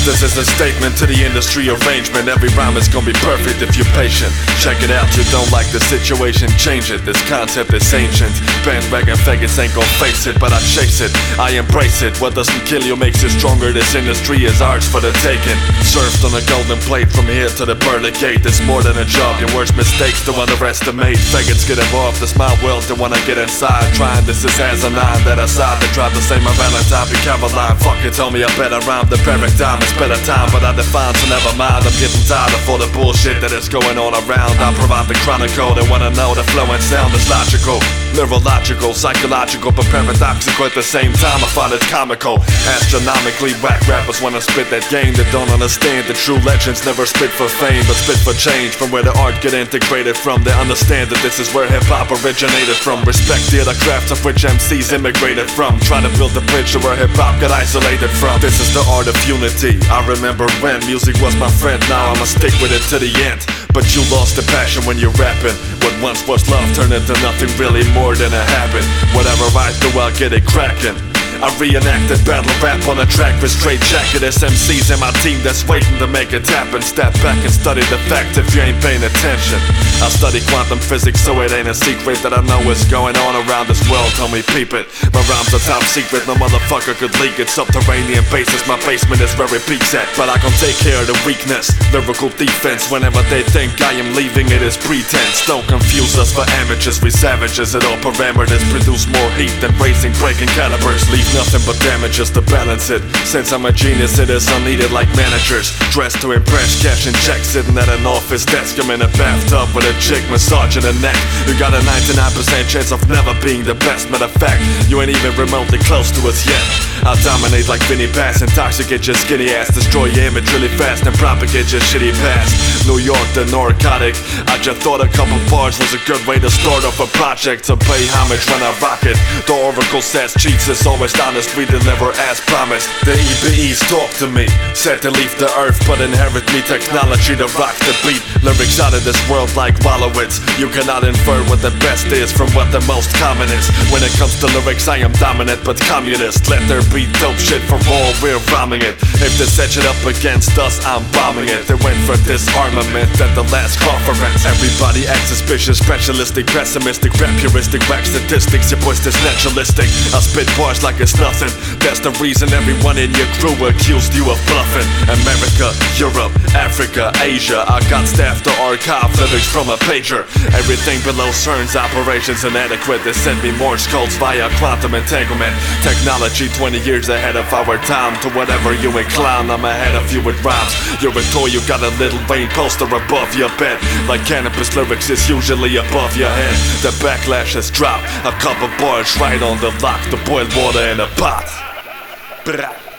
This is a statement to the industry arrangement. Every rhyme is gonna be perfect if you're patient. Check it out, you don't like the situation, change it. This concept is ancient. Bandwagon faggots ain't gon' face it, but I chase it, I embrace it. What doesn't kill you makes you stronger. This industry is ours for the taking. Served on a golden plate from here to the pearly gate. It's more than a job, your worst mistakes to underestimate. Faggots get involved, the smile world they wanna get inside. Trying this is as a nine that aside. They tried to say my Valentine be Caroline. Fuck it, told me I better rhyme. The paradigm is better time, but I define, so never mind. I'm getting tired of all the bullshit that is going on around. I provide the chronicle, they wanna know the flow and sound is logical, neurological, psychological, but paradoxical at the same time. I find it comical. Astronomically whack rappers wanna spit that game. They don't understand the true legends never spit for fame, but spit for change. From where the art get integrated from, they understand that this is where hip-hop originated from. Respect the other crafts of which MCs immigrated from. Trying to build a bridge to where hip-hop got isolated from. This is the art of unity. I remember when music was my friend, now I'ma stick with it to the end. But you lost the passion when you're rapping. What once was love turned into nothing really more than a habit. Whatever I do, I'll get it cracking. I reenacted battle rap on a track with straight jacket. SMCs and my team that's waiting to make it happen. Step back and study the facts if you ain't paying attention. I study quantum physics, so it ain't a secret that I know what's going on around this world. Tell me, peep it. My rhymes are top secret, no motherfucker could leak it. Subterranean bases, my basement is where it peaks at. But I can take care of the weakness, lyrical defense. Whenever they think I am leaving, it is pretense. Don't confuse us for amateurs, we savages at all parameters. Produce more heat than racing, breaking calibers. Leave nothing but damages to balance it. Since I'm a genius, it is unneeded like managers. Dressed to impress, cashing checks, sitting at an office desk. I'm in a bathtub with a chick massaging the neck. You got a 99% chance of never being the best. Matter of fact, you ain't even remotely close to us yet. I'll dominate like Vinnie Bass, intoxicate your skinny ass, destroy your image really fast and propagate your shitty past. New York, the narcotic. I just thought a couple bars was a good way to start off a project. To pay homage when I rock it. The oracle says cheats is always honest, we deliver as promised. The EBEs talk to me, said to leave the earth, but inherit me technology to rock the beat. Lyrics out of this world like Wolowitz. You cannot infer what the best is from what the most common is. When it comes to lyrics, I am dominant but communist. Let there be dope shit for all, we're rhyming it. If they set it up against us, I'm bombing it. They went for disarmament at the last conference. Everybody acts suspicious, specialistic, pessimistic, rap puristic, whack statistics. Your voice is naturalistic. I spit bars like it's nothing. That's the reason everyone in your crew accused you of bluffing. America, Europe, Africa, Asia. I got staff to archive lyrics from a pager. Everything below CERN's operations inadequate. They sent me Morse codes via quantum entanglement. Technology 20 years ahead of our time. To whatever you incline, I'm ahead of you with rhymes. You're a toy, you got a little Wayne poster above your bed. Like cannabis lyrics is usually above your head. The backlash has dropped. A couple bars right on the lock. The boiled water in a pot. Bra.